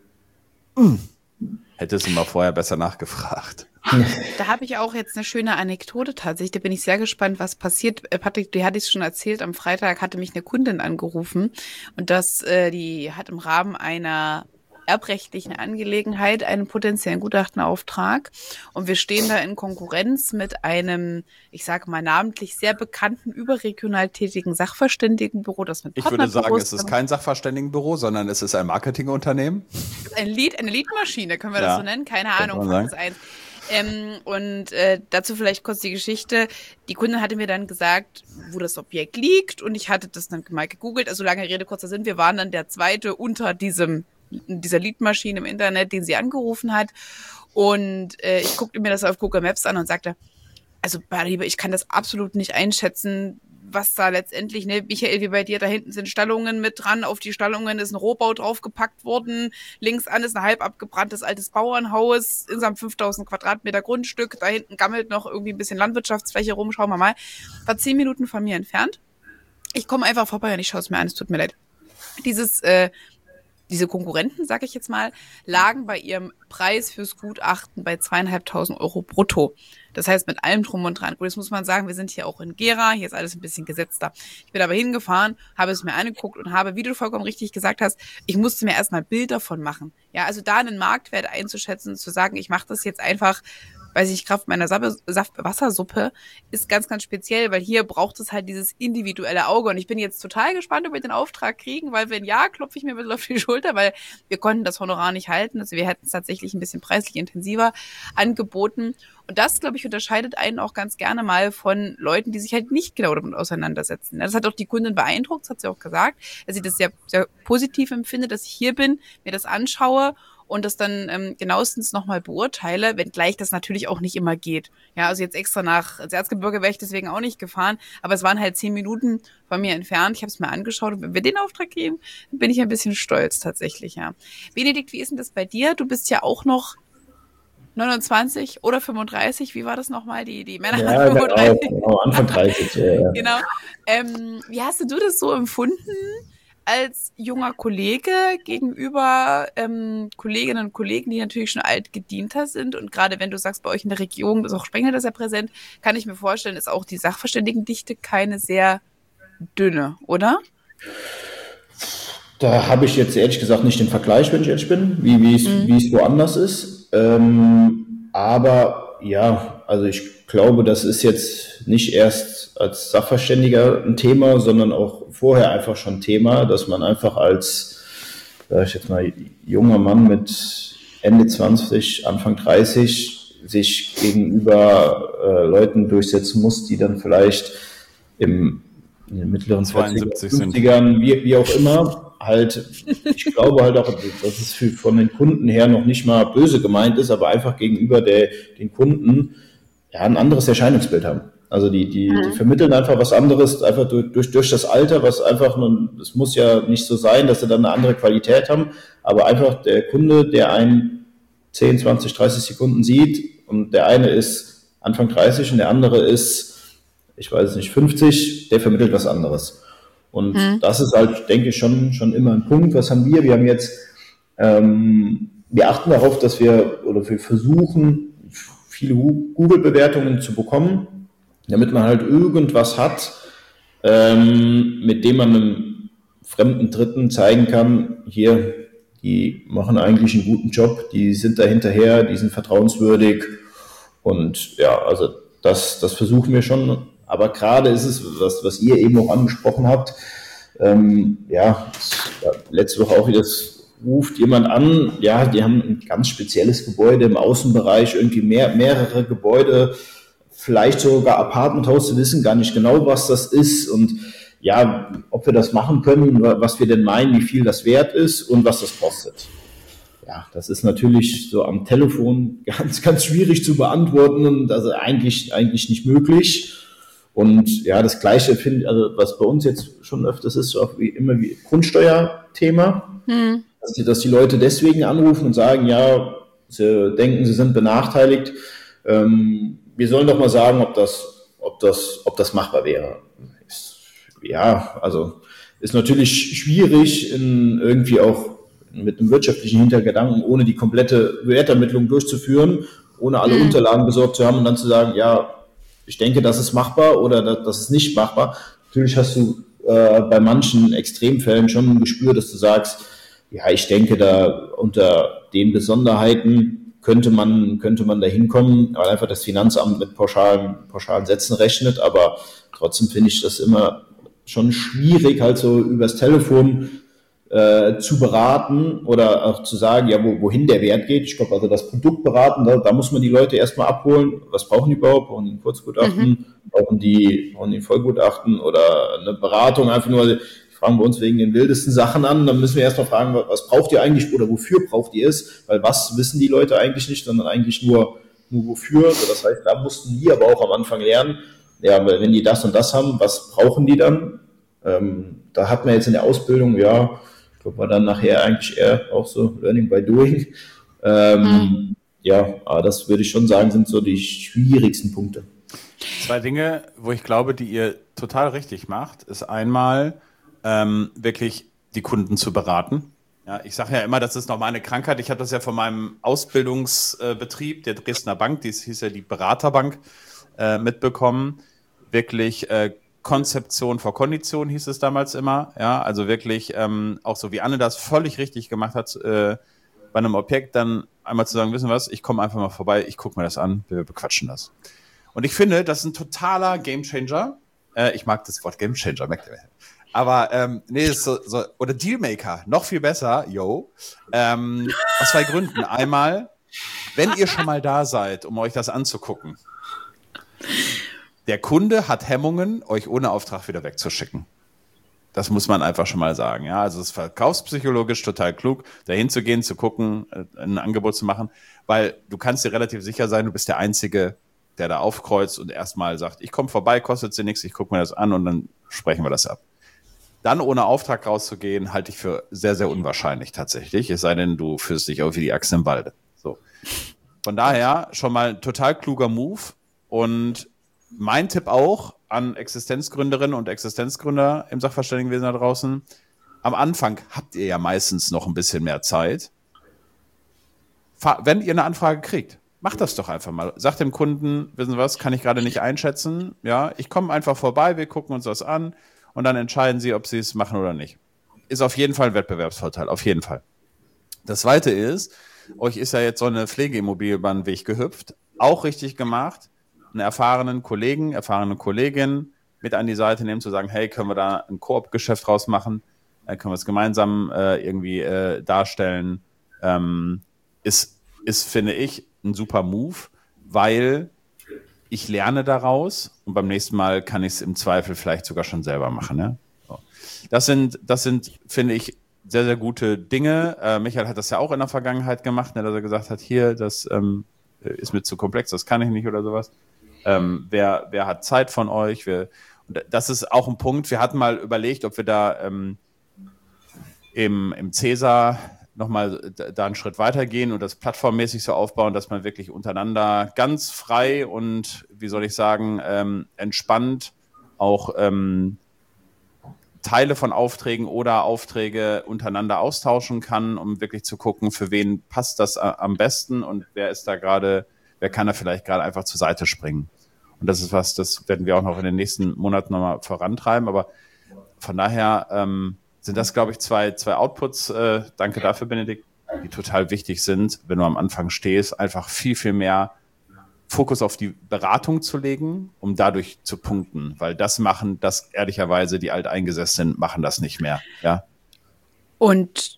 mh, hätte es immer vorher besser nachgefragt. Da habe ich auch jetzt eine schöne Anekdote tatsächlich. Da bin ich sehr gespannt, was passiert. Patrick, du hattest schon erzählt, am Freitag hatte mich eine Kundin angerufen und das, äh, die hat im Rahmen einer erbrechtlichen Angelegenheit einen potenziellen Gutachtenauftrag und wir stehen da in Konkurrenz mit einem, ich sage mal namentlich sehr bekannten, überregional tätigen Sachverständigenbüro, das mit Ich würde sagen, es ist kein Sachverständigenbüro, sondern es ist ein Marketingunternehmen. Ein Lead, eine Leadmaschine, können wir das ja so nennen? Keine Ahnung, Fakt ist eins. Ähm, und äh, dazu vielleicht kurz die Geschichte. Die Kundin hatte mir dann gesagt, wo das Objekt liegt und ich hatte das dann mal gegoogelt. Also lange Rede, kurzer Sinn, wir waren dann der zweite unter diesem dieser Leadmaschine im Internet, den sie angerufen hat. Und äh, ich guckte mir das auf Google Maps an und sagte, also Liebe, ich kann das absolut nicht einschätzen, was da letztendlich, ne, Michael, wie bei dir, da hinten sind Stallungen mit dran, auf die Stallungen ist ein Rohbau draufgepackt worden, links an ist ein halb abgebranntes altes Bauernhaus, insgesamt fünftausend Quadratmeter Grundstück, da hinten gammelt noch irgendwie ein bisschen Landwirtschaftsfläche rum, schauen wir mal. War zehn Minuten von mir entfernt. Ich komme einfach vorbei und ich schaue es mir an, es tut mir leid. Dieses, äh, Diese Konkurrenten, sag ich jetzt mal, lagen bei ihrem Preis fürs Gutachten bei zweieinhalbtausend Euro brutto. Das heißt, mit allem drum und dran. Gut, jetzt muss man sagen, wir sind hier auch in Gera, hier ist alles ein bisschen gesetzter. Ich bin aber hingefahren, habe es mir angeguckt und habe, wie du vollkommen richtig gesagt hast, ich musste mir erstmal ein Bild davon machen. Ja, also da einen Marktwert einzuschätzen, zu sagen, ich mache das jetzt einfach, weiß ich, Kraft meiner Wassersuppe, ist ganz, ganz speziell, weil hier braucht es halt dieses individuelle Auge. Und ich bin jetzt total gespannt, ob wir den Auftrag kriegen, weil wenn ja, klopfe ich mir ein bisschen auf die Schulter, weil wir konnten das Honorar nicht halten. Also wir hätten es tatsächlich ein bisschen preislich intensiver angeboten. Und das, glaube ich, unterscheidet einen auch ganz gerne mal von Leuten, die sich halt nicht genau damit auseinandersetzen. Das hat auch die Kundin beeindruckt, das hat sie auch gesagt, dass sie das sehr, sehr positiv empfindet, dass ich hier bin, mir das anschaue und das dann ähm, genauestens nochmal beurteile, wenngleich das natürlich auch nicht immer geht. Ja, also jetzt extra nach Erzgebirge wäre ich deswegen auch nicht gefahren, aber es waren halt zehn Minuten von mir entfernt. Ich habe es mir angeschaut und wenn wir den Auftrag geben, bin ich ein bisschen stolz tatsächlich, ja. Benedikt, wie ist denn das bei dir? Du bist ja auch noch neunundzwanzig oder fünfunddreißig, wie war das nochmal, die, die Männer? Ja, fünfunddreißig. Genau, genau, Anfang dreißig. Ja, ja. Genau. Ähm, wie hast du das so empfunden als junger Kollege gegenüber ähm, Kolleginnen und Kollegen, die natürlich schon alt gedienter sind? Und gerade wenn du sagst, bei euch in der Regierung ist auch Sprengnetter sehr präsent, kann ich mir vorstellen, ist auch die Sachverständigendichte keine sehr dünne, oder? Da habe ich jetzt ehrlich gesagt nicht den Vergleich, wenn ich ehrlich bin, wie, wie, es, Mhm. wie es woanders ist. Ähm, aber ja, also ich glaube, das ist jetzt nicht erst als Sachverständiger ein Thema, sondern auch vorher einfach schon Thema, dass man einfach als, sag ich jetzt mal, junger Mann mit Ende zwanzig, Anfang dreißig sich gegenüber äh, Leuten durchsetzen muss, die dann vielleicht im, in den mittleren zweiundsiebzig sind. fünfzigern, wie, wie auch immer, halt, ich glaube halt auch, dass es für, von den Kunden her noch nicht mal böse gemeint ist, aber einfach gegenüber der, den Kunden ja ein anderes Erscheinungsbild haben. Also die, die, die vermitteln einfach was anderes, einfach durch, durch, durch das Alter, was einfach, es muss ja nicht so sein, dass sie dann eine andere Qualität haben, aber einfach der Kunde, der einen zehn, zwanzig, dreißig Sekunden sieht und der eine ist Anfang dreißig und der andere ist, ich weiß nicht, fünfzig, der vermittelt was anderes. Und mhm. das ist halt, denke ich, schon, schon immer ein Punkt. Was haben wir? Wir haben jetzt, ähm, wir achten darauf, dass wir, oder wir versuchen, viele Google-Bewertungen zu bekommen, damit man halt irgendwas hat, ähm, mit dem man einem fremden Dritten zeigen kann, hier, die machen eigentlich einen guten Job, die sind da hinterher, die sind vertrauenswürdig und ja, also das, das versuchen wir schon. Aber gerade ist es, was, was ihr eben auch angesprochen habt, ähm, ja, letzte Woche auch wieder das ruft jemand an, ja, die haben ein ganz spezielles Gebäude im Außenbereich, irgendwie mehr, mehrere Gebäude, vielleicht sogar Apartmenthaus, wir wissen gar nicht genau, was das ist und ja, ob wir das machen können, was wir denn meinen, wie viel das wert ist und was das kostet. Ja, das ist natürlich so am Telefon ganz, ganz schwierig zu beantworten und also eigentlich, eigentlich nicht möglich. Und ja, das Gleiche finde ich, also was bei uns jetzt schon öfters ist, so auch wie immer wie Grundsteuerthema, hm. dass, die, dass die Leute deswegen anrufen und sagen, ja, sie denken, sie sind benachteiligt. Ähm, wir sollen doch mal sagen, ob das, ob das, ob das machbar wäre. Ist, ja, also ist natürlich schwierig, in irgendwie auch mit einem wirtschaftlichen Hintergedanken, ohne die komplette Wertermittlung durchzuführen, ohne alle hm. Unterlagen besorgt zu haben und dann zu sagen, ja, ich denke, das ist machbar oder das, das ist nicht machbar. Natürlich hast du äh, bei manchen Extremfällen schon ein Gespür, dass du sagst, ja, ich denke, da unter den Besonderheiten könnte man könnte man da hinkommen, weil einfach das Finanzamt mit pauschalen, pauschalen Sätzen rechnet. Aber trotzdem finde ich das immer schon schwierig, halt so übers Telefon äh, zu beraten oder auch zu sagen, ja, wo, wohin der Wert geht. Ich glaube, also das Produkt beraten, da, da muss man die Leute erstmal abholen. Was brauchen die überhaupt? Brauchen die ein Kurzgutachten? Mhm. Brauchen die, brauchen die ein Vollgutachten oder eine Beratung? Einfach nur, die fragen bei uns wegen den wildesten Sachen an. Dann müssen wir erstmal fragen, was braucht ihr eigentlich oder wofür braucht ihr es? Weil was wissen die Leute eigentlich nicht, sondern eigentlich nur, nur wofür. Also das heißt, da mussten die aber auch am Anfang lernen, ja, weil wenn die das und das haben, was brauchen die dann? Ähm, da hat man jetzt in der Ausbildung, ja, ich glaube, war dann nachher eigentlich eher auch so Learning by Doing. Ähm, mhm. Ja, aber das würde ich schon sagen, sind so die schwierigsten Punkte. Zwei Dinge, wo ich glaube, die ihr total richtig macht, ist einmal ähm, wirklich die Kunden zu beraten. Ja, ich sage ja immer, das ist noch meine Krankheit. Ich habe das ja von meinem Ausbildungsbetrieb, der Dresdner Bank, die hieß ja die Beraterbank, äh, mitbekommen. Wirklich äh, Konzeption vor Kondition hieß es damals immer, ja, also wirklich ähm, auch so wie Anne das völlig richtig gemacht hat, äh, bei einem Objekt dann einmal zu sagen, wissen was, ich komme einfach mal vorbei, ich gucke mir das an, wir bequatschen das. Und ich finde, das ist ein totaler Gamechanger. Äh, ich mag das Wort Gamechanger, merkt ihr? Aber ähm, nee, ist so, so oder Dealmaker, noch viel besser, yo. Ähm, aus zwei Gründen. Einmal, wenn ihr schon mal da seid, um euch das anzugucken. Der Kunde hat Hemmungen, euch ohne Auftrag wieder wegzuschicken. Das muss man einfach schon mal sagen. Ja, also es ist verkaufspsychologisch total klug, dahin zu gehen, zu gucken, ein Angebot zu machen, weil du kannst dir relativ sicher sein, du bist der Einzige, der da aufkreuzt und erstmal sagt, ich komme vorbei, kostet sie nichts, ich gucke mir das an und dann sprechen wir das ab. Dann ohne Auftrag rauszugehen, halte ich für sehr, sehr unwahrscheinlich tatsächlich, es sei denn, du führst dich auch wie die Axt im Walde. So. Von daher schon mal ein total kluger Move und mein Tipp auch an Existenzgründerinnen und Existenzgründer im Sachverständigenwesen da draußen. Am Anfang habt ihr ja meistens noch ein bisschen mehr Zeit. Wenn ihr eine Anfrage kriegt, macht das doch einfach mal. Sagt dem Kunden, wissen Sie was, kann ich gerade nicht einschätzen. Ja, ich komme einfach vorbei, wir gucken uns das an und dann entscheiden Sie, ob Sie es machen oder nicht. Ist auf jeden Fall ein Wettbewerbsvorteil, auf jeden Fall. Das Zweite ist, euch ist ja jetzt so eine Pflegeimmobilie über den Weg gehüpft. Auch richtig gemacht. Einen erfahrenen Kollegen, erfahrene Kollegin mit an die Seite nehmen, zu sagen, hey, können wir da ein Koop-Geschäft draus machen? Äh, können wir es gemeinsam äh, irgendwie äh, darstellen? Ähm, ist, ist, finde ich, ein super Move, weil ich lerne daraus und beim nächsten Mal kann ich es im Zweifel vielleicht sogar schon selber machen. Ne? So. Das sind, das sind, finde ich, sehr, sehr gute Dinge. Äh, Michael hat das ja auch in der Vergangenheit gemacht, ne, dass er gesagt hat, hier, das ähm, ist mir zu komplex, das kann ich nicht oder sowas. Ähm, wer, wer hat Zeit von euch? Wer, und das ist auch ein Punkt. Wir hatten mal überlegt, ob wir da ähm, im, im Cäsar nochmal da einen Schritt weitergehen und das plattformmäßig so aufbauen, dass man wirklich untereinander ganz frei und, wie soll ich sagen, ähm, entspannt auch ähm, Teile von Aufträgen oder Aufträge untereinander austauschen kann, um wirklich zu gucken, für wen passt das am besten und wer ist da gerade, wer kann da vielleicht gerade einfach zur Seite springen. Und das ist was, das werden wir auch noch in den nächsten Monaten nochmal vorantreiben. Aber von daher ähm, sind das, glaube ich, zwei, zwei Outputs, äh, danke dafür, Benedikt, die total wichtig sind, wenn du am Anfang stehst, einfach viel, viel mehr Fokus auf die Beratung zu legen, um dadurch zu punkten. Weil das machen, das ehrlicherweise, die Alteingesessenen machen das nicht mehr. Ja. Und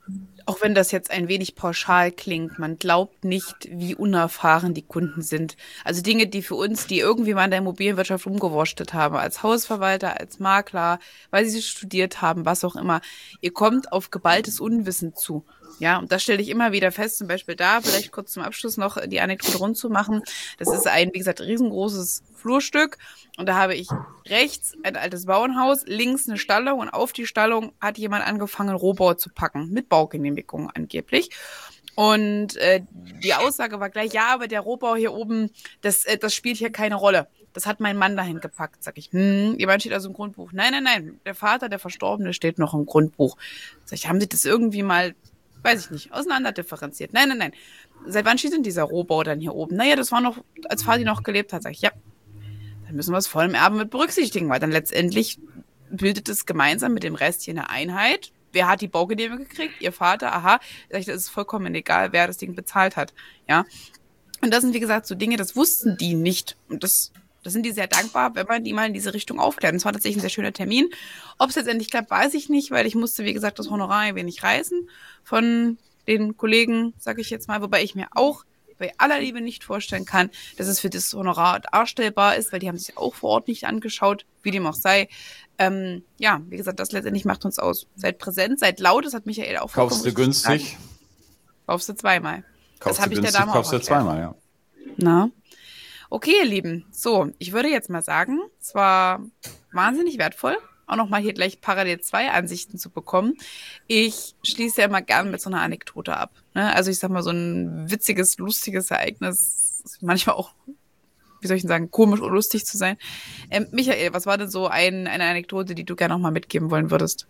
Auch wenn das jetzt ein wenig pauschal klingt, man glaubt nicht, wie unerfahren die Kunden sind. Also Dinge, die für uns, die irgendwie mal in der Immobilienwirtschaft rumgewurschtelt haben, als Hausverwalter, als Makler, weil sie studiert haben, was auch immer. Ihr kommt auf geballtes Unwissen zu. Ja, und das stelle ich immer wieder fest, zum Beispiel da, vielleicht kurz zum Abschluss noch die Anekdote rund zu machen. Das ist ein, wie gesagt, riesengroßes Flurstück und da habe ich rechts ein altes Bauernhaus, links eine Stallung und auf die Stallung hat jemand angefangen, Rohbau zu packen, mit Baugenehmigung angeblich. Und äh, die Aussage war gleich, ja, aber der Rohbau hier oben, das, äh, das spielt hier keine Rolle. Das hat mein Mann dahin gepackt, sag ich. Hm, jemand steht also im Grundbuch. Nein, nein, nein, der Vater, der Verstorbene, steht noch im Grundbuch. Sag ich, haben Sie das irgendwie mal, weiß ich nicht, auseinanderdifferenziert? Nein, nein, nein. Seit wann steht denn dieser Rohbau dann hier oben? Naja, das war noch, als Vati noch gelebt hat, sag ich, ja. Dann müssen wir es voll im Erben mit berücksichtigen, weil dann letztendlich bildet es gemeinsam mit dem Rest hier eine Einheit. Wer hat die Baugenehmigung gekriegt? Ihr Vater, aha. Sag ich, das ist vollkommen egal, wer das Ding bezahlt hat, ja. Und das sind, wie gesagt, so Dinge, das wussten die nicht. Und das, das sind die sehr dankbar, wenn man die mal in diese Richtung aufklärt. Und es war tatsächlich ein sehr schöner Termin. Ob es letztendlich klappt, weiß ich nicht, weil ich musste, wie gesagt, das Honorar ein wenig reißen von den Kollegen, sage ich jetzt mal, wobei ich mir auch bei aller Liebe nicht vorstellen kann, dass es für das Honorar darstellbar ist, weil die haben sich auch vor Ort nicht angeschaut, wie dem auch sei. Ähm, ja, wie gesagt, das letztendlich macht uns aus. Seid präsent, seid laut, das hat Michael auch Kaufst du günstig? Gesagt. Kaufst du zweimal. Kaufst das habe ich der Dame kaufst auch du zweimal, ja. Na? Okay, ihr Lieben. So, ich würde jetzt mal sagen, es war wahnsinnig wertvoll, auch nochmal hier gleich parallel zwei Ansichten zu bekommen. Ich schließe ja immer gern mit so einer Anekdote ab. Ne? Also ich sag mal, so ein witziges, lustiges Ereignis, manchmal auch, wie soll ich denn sagen, komisch oder lustig zu sein. Ähm, Michael, was war denn so ein, eine Anekdote, die du gerne nochmal mitgeben wollen würdest?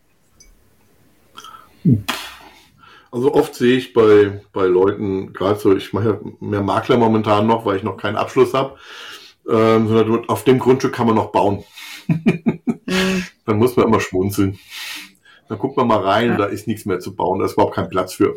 Also oft sehe ich bei, bei Leuten, gerade so, ich mache ja mehr Makler momentan noch, weil ich noch keinen Abschluss habe, ähm, sondern auf dem Grundstück kann man noch bauen. Mhm. Dann muss man immer schmunzeln. Dann guckt man mal rein, ja. Da ist nichts mehr zu bauen, da ist überhaupt kein Platz für.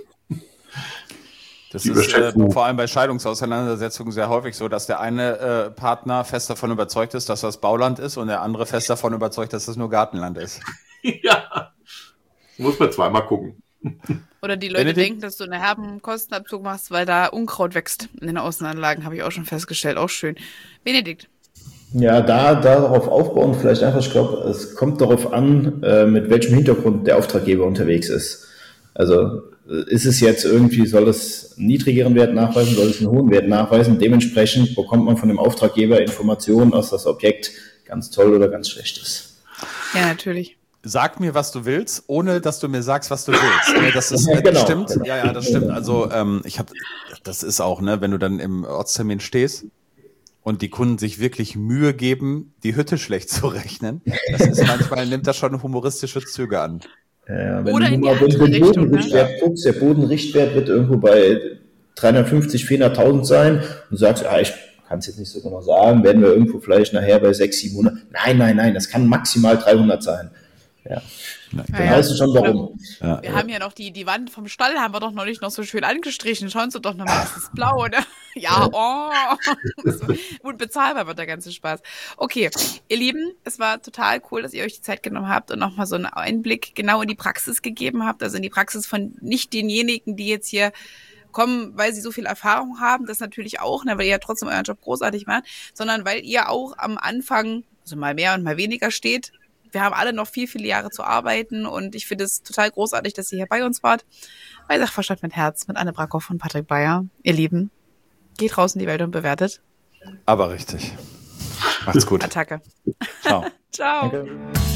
Das Die ist äh, vor allem bei Scheidungsauseinandersetzungen sehr häufig so, dass der eine äh, Partner fest davon überzeugt ist, dass das Bauland ist und der andere fest davon überzeugt, dass das nur Gartenland ist. Ja, muss man zweimal gucken. Oder die Leute Benedikt? denken, dass du einen herben Kostenabzug machst, weil da Unkraut wächst in den Außenanlagen, habe ich auch schon festgestellt. Auch schön. Benedikt. Ja, da, da darauf aufbauen, vielleicht einfach, ich glaube, es kommt darauf an, äh, mit welchem Hintergrund der Auftraggeber unterwegs ist. Also ist es jetzt irgendwie, soll es einen niedrigeren Wert nachweisen, soll es einen hohen Wert nachweisen? Dementsprechend bekommt man von dem Auftraggeber Informationen, ob das Objekt ganz toll oder ganz schlecht ist. Ja, natürlich. Sag mir, was du willst, ohne dass du mir sagst, was du willst. Das ist, ja, genau, das stimmt. Genau. Ja, ja, das stimmt. Also ähm, ich habe, das ist auch, ne, wenn du dann im Ortstermin stehst und die Kunden sich wirklich Mühe geben, die Hütte schlecht zu rechnen. Das ist manchmal, nimmt das schon humoristische Züge an. Ja, wenn Oder du in die mal andere den Richtung, Bodenrichtwert ne? guckst, der Bodenrichtwert wird irgendwo bei dreihundertfünfzig, vierhunderttausend sein und du sagst, ah, ich kann es jetzt nicht so genau sagen, werden wir irgendwo vielleicht nachher bei sechshundert, siebenhundert. Nein, nein, nein, das kann maximal dreihundert sein. Ja. Dann ja, weißt du schon, warum. Ja. Wir ja. haben ja noch die, die Wand vom Stall, haben wir doch neulich noch so schön angestrichen. Schauen Sie doch nochmal, das ist blau, oder? Ja, oh. Unbezahlbar wird der ganze Spaß. Okay, ihr Lieben, es war total cool, dass ihr euch die Zeit genommen habt und nochmal so einen Einblick genau in die Praxis gegeben habt. Also in die Praxis von nicht denjenigen, die jetzt hier kommen, weil sie so viel Erfahrung haben, das natürlich auch, ne, weil ihr ja trotzdem euren Job großartig macht, sondern weil ihr auch am Anfang, also mal mehr und mal weniger steht. Wir haben alle noch viel, viele Jahre zu arbeiten und ich finde es total großartig, dass ihr hier bei uns wart. Bei Sachverstand mit Herz mit Anne Brackhoff und Patrick Beyer. Ihr Lieben, geht raus in die Welt und bewertet. Aber richtig. Macht's gut. Attacke. Ciao. Ciao. Danke.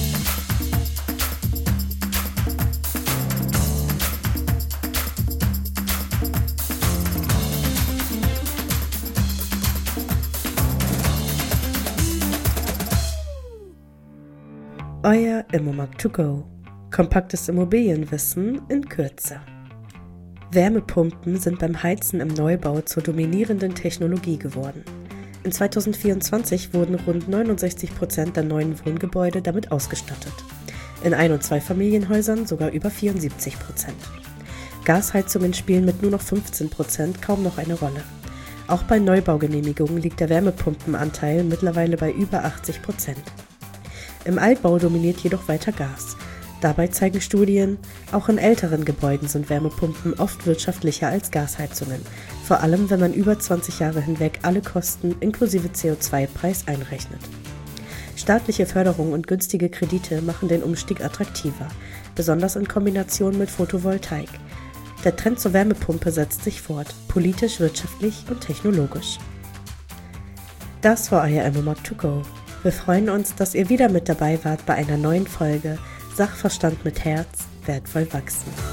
Euer Immomarkt to go. Kompaktes Immobilienwissen in Kürze. Wärmepumpen sind beim Heizen im Neubau zur dominierenden Technologie geworden. In zweitausendvierundzwanzig wurden rund neunundsechzig Prozent der neuen Wohngebäude damit ausgestattet. In Ein- und Zweifamilienhäusern sogar über vierundsiebzig Prozent. Gasheizungen spielen mit nur noch fünfzehn Prozent kaum noch eine Rolle. Auch bei Neubaugenehmigungen liegt der Wärmepumpenanteil mittlerweile bei über achtzig Prozent. Im Altbau dominiert jedoch weiter Gas. Dabei zeigen Studien, auch in älteren Gebäuden sind Wärmepumpen oft wirtschaftlicher als Gasheizungen, vor allem wenn man über zwanzig Jahre hinweg alle Kosten inklusive C O zwei Preis einrechnet. Staatliche Förderung und günstige Kredite machen den Umstieg attraktiver, besonders in Kombination mit Photovoltaik. Der Trend zur Wärmepumpe setzt sich fort, politisch, wirtschaftlich und technologisch. Das war euer Emmomat to go. Wir freuen uns, dass ihr wieder mit dabei wart bei einer neuen Folge Sachverstand mit Herz, wertvoll wachsen.